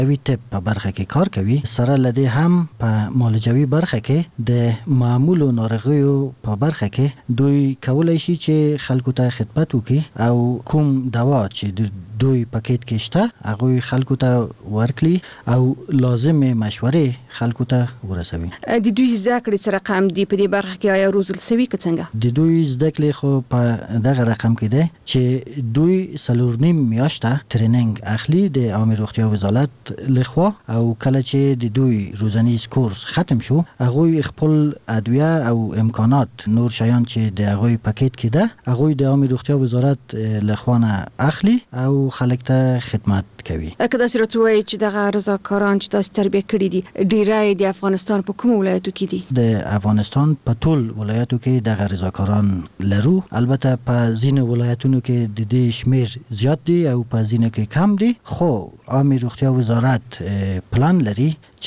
وی طب په برخه کې کار کوي، سره لدی هم په معالجوي برخه کې د معمول ناروغیو په برخه کې دوی کولای شي چې خلکو ته خدمت وکړي او کوم دوا چې دوی پاکیټ کې شته هغه خلکو ته ورکړي او لازمه مشورې خلکو ته ورسوي. د دوی زده کړې سره رقم دی په دې برخه کې آیا روزل سوي که څنګه؟ د دوی زده کړې خو په دغه رقم کې ده چې دوی 4.5 میاشته ټریننګ اخلي د عامه روغتیا وزارت لخوا او کله چې د دوی روزنیز کورس ختم شو هغه خپل ادویه او امکانات نور شیان چې د هغه پاکیټ کې ده هغه د عامه روغتیا وزارت لخوا نه اخلي او خلک ته خدمت کوي. که دا سرتوي چې دغه رضاکاران چې تاسو تربیه کړی دي ډیرای د افغانستان په کوم ولایتو کې دي؟ د افغانستان په ټول ولایتو کې دغه رضاکاران لرو، البته په ځینو ولایتونو کې د دې شمیر زیات دي او په ځینو کې کم دي، خو عامه روغتیا وزارت پلان لري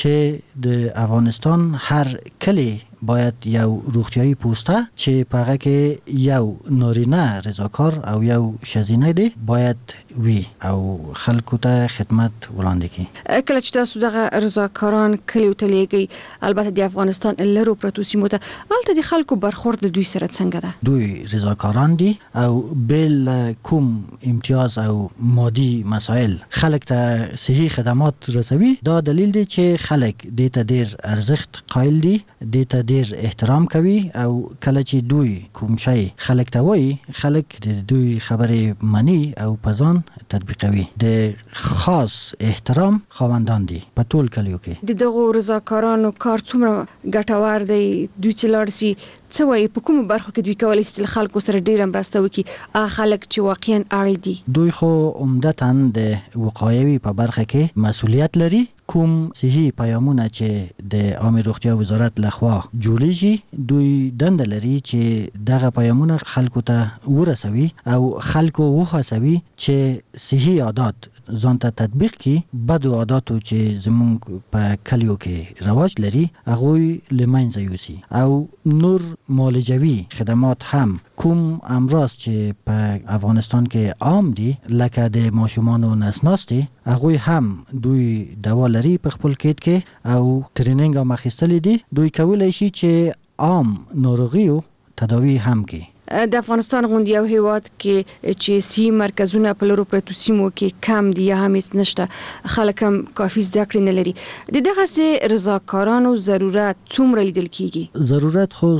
چې د افغانستان هر کلی باید یو روغتیایی پوسته چې په هغه کې یو نارینه رضاکار او یو ښځینه دی باید وي او خلکو ته خدمت وړاندې کړي. کله چې تاسو دغه رضاکاران کلیو ته لیږئ البته د افغانستان لرو پرتو سیمو ته هلته د خلکو برخورد له دوی سره څنګه ده؟ دوی رضاکاران دي او بل کوم امتیاز او مادي مسائل خلک ته صحي خدمات رسوي. دا دلیل دی چې خلک دې ته ډیر ارزښت قایل دي، دې ته ډیر احترام کوي او کله چې دوی کوم شی خلک ته وایي خلک د دوی خبرې مني او په ځان تطبیقوي. د خاص احترام خاوندان دي په ټول کلیو کې. د دغو رضاکارانو کار څومره ګټور دی؟ دوی چې لاړ سي څه وایي په کومو برخو کې دوی کولی شي خلکو سره ډیره مرسته وکړي هغه خلک چې واقعا اړ دي؟ دوی خو عمدتاً د وقایوي په برخه کې مسؤلیت لري. کوم صحي پیامونه چې د عامه روغتیا وزارت لخوا جوړیږي دوی دنده لري چې دغه پیامونه خلکو ته ورسوي او خلکو وهڅوي چې صحي عادات ځان ته تطبیق کړي، بدو عاداتو چې زمونږ په کلیو کې رواج لري هغه لمنځه یوسي او نور معالجوي خدمات هم کوم امراض چې په افغانستان کې عام دي لکه د ماشومانو نسناستي هغه هم دوی دوا لري په خپل کیت کې او ټریننګ هم اخیستلی دي. دوی کولای شي چې عام ناروغیو تداوی هم کوي. د افغانستان غوندي یو هیواد کې چې سی مرکزونه په لرو پرتو سیمو کې کم دي یا هم هیڅ نشته، خلک هم کافي زده کړې نه لري، د دغسې رضاکارانو ضرورت څومره لیدل کیږي؟ ضرورت خو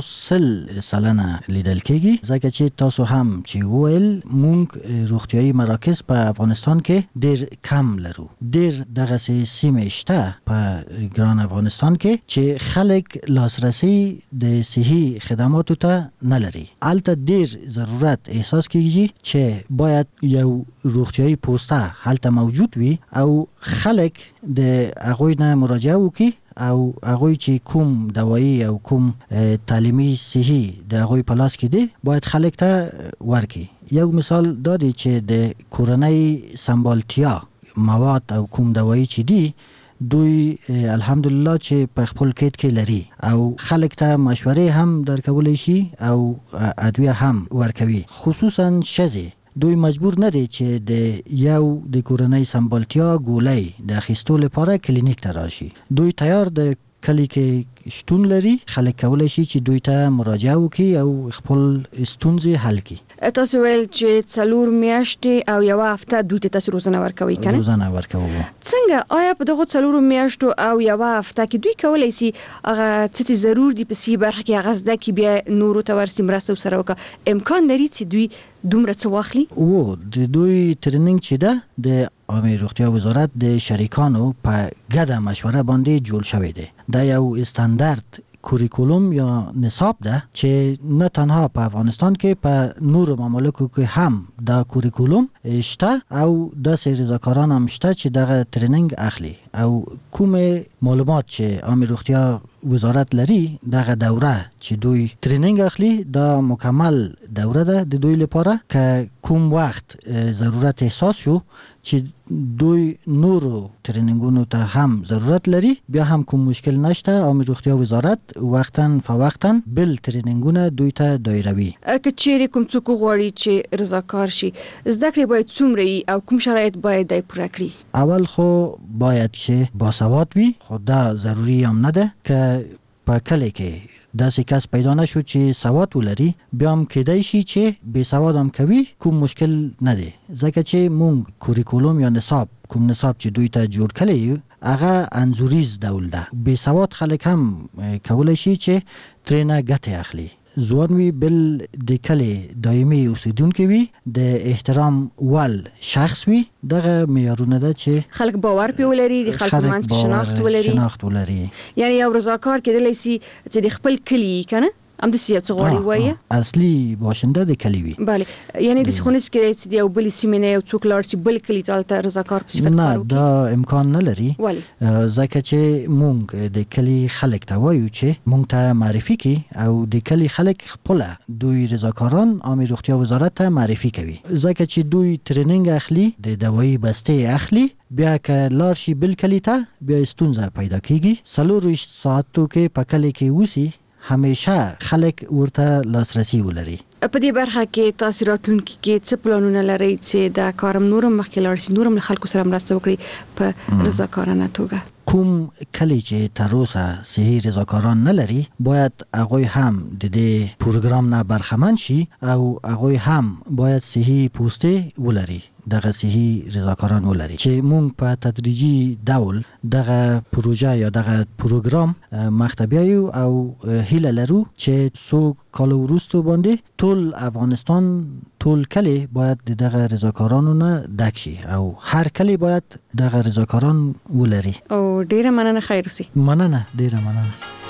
100% لیدل کیږي ځکه چې تاسو هم چې وویل مونږ روغتیايي مراکز په افغانستان کې ډیر کم لرو. ډیر دغسې سیمې شته په ګران افغانستان کې چې خلک لاسرسي د صحي خدماتو ته نه لري. البته ډیر ضرورت احساس کیږي چې باید یو روغتیايي پوسته هلته موجود وي او خلک د هغوی نه مراجعه وکړي او هغوی چې کوم دوایی او کوم تعلیمي صحي د هغوی په لاس کې دی باید خلک ته ورکړي. یو مثال دا دی چې د کورنۍ سمبالتیا مواد او کوم دوایی چې دی دوی الحمدلله چې په خپل کیت کې لري او خلک ته مشورې هم درکولی شي او ادویه هم ورکوي. خصوصا ښځې دوی مجبور نه دي چې د یو د کورنۍ سمبالتیا ګولۍ د اخیستو لپاره کلینیک ته راشي. دوی تیار د کلی کې شتون لري، خلک کولی شي چې دوی ته مراجعه وکړي او خپل ستونزې حل کړي. تاسو ویل چې 4 میاشتې او یو هفته دوی ته تاسو روزنه ورکوي کنه؟ روزنه ورکوو. څنګه آیا په دغه 4 میاشتو او یو هفته کې دوی کولی شي هغه څه ضرور دي په سی برخه کې هغه زده کې بیا نورو ته ورسي مرسته سره وکړه؟ امکان لري چې دوی دومره څه واخلي؟ د دوی ټریننګ چې ده د عامه روغتیا وزارت د شریکانو په ګډه مشوره باندې جوړ شوی دی. دا یو استاندارد کوریکولوم یا نصاب ده چې نه تنها په افغانستان کې په نورو ممالکو کې هم دا کوریکولوم شته او داسې رضاکاران هم شته چې دغه ټریننګ اخلي او کوم معلومات چې عامه روغتیا وزارت لري دغه دوره چې دوی ټریننګ اخلي دا مکمل دوره ده د دوی لپاره که کوم وخت ضرورت احساس شو چې دوی نورو ټریننګونو ته هم ضرورت لري بیا هم کوم مشکل نشته عامه روغتیا وزارت وقتا فوقتا بل ټریننګونه دوی ته دایروي. که چیرې کوم څوک غواړي چې رضاکار شي زده کړې باید څومره او کوم شرایط باید دای پوره کړي؟ اول خو باید چې باسواد وي خو دا ضروری هم نه ده که په کلی کې داسې کس پیدا نشو چې سواد ولري بیا هم کېدای شي چې بې سواد هم کوي کوم مشکل نه دی ځکه چې مونږ کوریکولوم یا نصاب کوم نصاب چې دوی ته جوړ کړی هغه انزوریز ډول ده بې سواد خلک هم کولی شي چې ترېنه ګټې اخلي ځوان وي بل د کلی دایمي اوسیدونکي وي د احترام ول شخص وي دغه معیارونه ده چې خلک باور پې ولري د خلکو منځ کې شناخت ولري یعنی یو رضاکار کېدلی سي چې د خپل کلي کنه هم د سیاست غوړي وایي اصلي باشنده د کلی وي بله یعنی د خونس کې چې یو بل سیمه نه یو څوک لاړ سي بل کلی ته رضاکار په صفت کارو نه دا امکان نه لري ځکه چې مونږ د کلی خلک ته وایو چې مونږ ته معرفي کی او د کلی خلک خپل دوی رضاکاران عامه روغتیا وزارت ته معرفي کوي ځکه چې دوی ټریننګ اخلي د دوايي بسته اخلي بیا که لار شي بل کلی ته بیا ستونزه پیدا کیږي 4 ساعتو کې په کلی کې وسی همیشه خلک ورته لاسرسي ولري. په دې برخه کې تاسو راتلونکي کې څه پلانونه لرئ چې دا کارم نورم مخکې لاړ شي نورم خلکو سره مرسته وکړي په رضاکارانه توګه؟ کوم کلی چې تر اوسه صحي رضاکاران نه لري باید هغوی هم د دې پروګرام نه برخمن شي او هغوی هم باید صحي پوسټې ولري دغه صحي رضاکاران ولري چې مونږ په تدریجي ډول دغه پروژه یا دغه پروګرام مخته بیایو او هیله لرو چې څو کال وروسته باندې ټول افغانستان ټول کلی باید دغه رضاکارانو نه ډک شي او هر کلی باید دغه رضاکاران ولري. او ډیره مننه خیر سي. مننه ډیره مننه.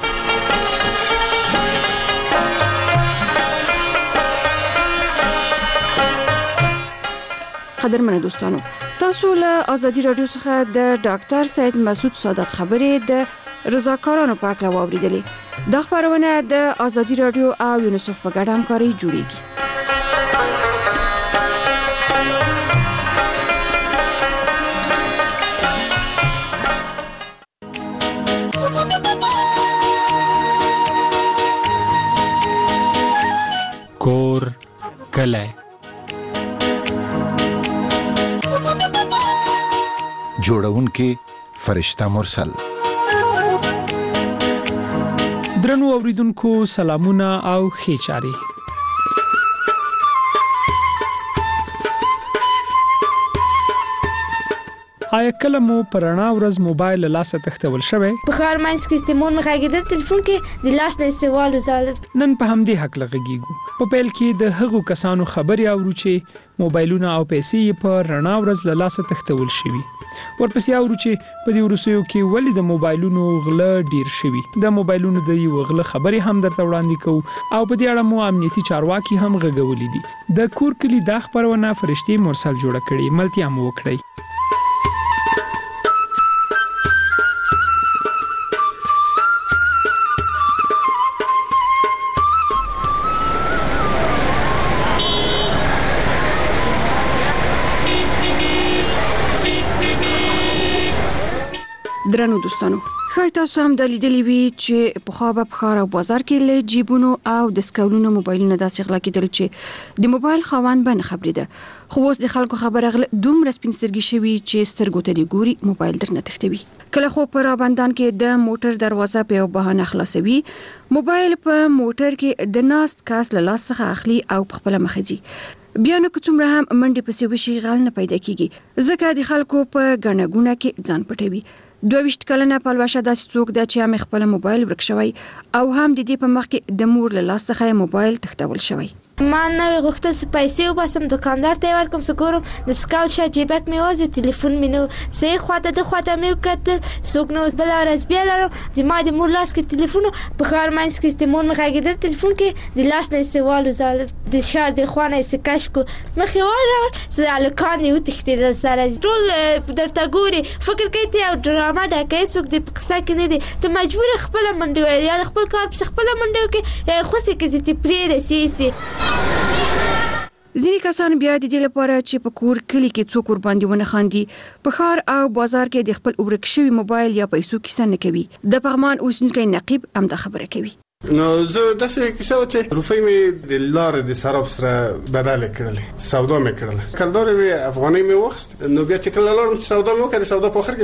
قدرمنه دوستانو تاسو له ازادي رادیو څخه د ډاکټر سید مسعود سادات خبرې د رضاکارانو په اړه واوریدلې. دا خبرونه د ازادي رادیو او یونیسف په ګډه همکاري جوړیږي. کور کلی جوړونکي فرشته مرسل. درنو اوریدونکو سلامونه او ښه چاري. آیا کله مو پرانا ورځ موبایل له لاسه تختول شوی؟ په خار ماینس کې استعمال مخاګیدل ټلیفون کې د لاس نه استعمال وزال. نن په همدې حق لغږیږو. په پیل کې د هغو کسانو خبري اورو چې موبایلونه او پیسې په رڼا ورځ له لاسه تختول شوی. ورپسې اورو چې په دې ورسېو کې ولې د موبایلونو غله ډیر شوی. د موبایلونو د یو غله خبري هم درته وړاندې کوو او په دې اړه مو امنیتي چارواکي هم غږولې دي. د کور کلی د خبرونه فرشتي مرسل جوړه کړي. ملتیا مو وکړي. درنو دوستانو خای تاسو هم د لیدلې وی چې په خو په خار او بازار کې له جیبونو او د سکولونو موبایلونه داسې غلا کېدل چې د موبایل خوان بن خبرې ده خو اوس د خلکو خبره دومره سپینسترګي شوی چې سترګو ته دی ګوري موبایل درنه تختوي. کله خو پر بندان کې د موټر دروازه په بهانه خلاصوي موبایل په موټر کې د ناست کاس له لاس څخه اخلي او په خپل مخځي. بیا نو کومره هم منډي پسې وشي غل نه پیدا کیږي ځکه د خلکو په غنګونه کې ځان پټوي. 22 کلنه پلوشه داسې څوک ده چې هم خپل موبایل ورک شوی او هم د دې په مخ کې د مور له لاس څخه موبایل تختول شوی. ما نه غوښتل څه پیسې وباسم دکاندار ته ورکوم سګورم د سکال شه جیبک مې وځي ټلیفون مې نو سه خواته د خواته مې وکړ څوک نو بل راز بیا لرم چې ما د مور لاس کې ټلیفون په خار مینس کې استعمال مې راګیدل ټلیفون کې د لاس نه سوال زال د شار د خوانه سکاش کو مخې واره زال کان یو تختیدل سره ټول درته ګوري فکر کوي ته او ډرامه دا کوي څوک د قصه کې نه دي ته مجبور خپل منډه یا خپل کار په خپل منډه کې خو څه کې چې پرې رسېسي. ځینې کسان بیا د دې لپاره چې په کور کلی کې څوک ور باندې ونه خاندي په ښار او بازار کې د خپل ورک شوی موبایل یا پیسو کیسه نه کوي. د پغمان اوسنیکی نقیب هم دا خبره کوي. نو زه داسې کیسه و چې روپۍ مې د لارې د سراب سره بدل کړلې سودا مې کړله کلدار وی افغانۍ مې وخت نو بیا چې کله لاړم سودا مې وکړه سودا په اخر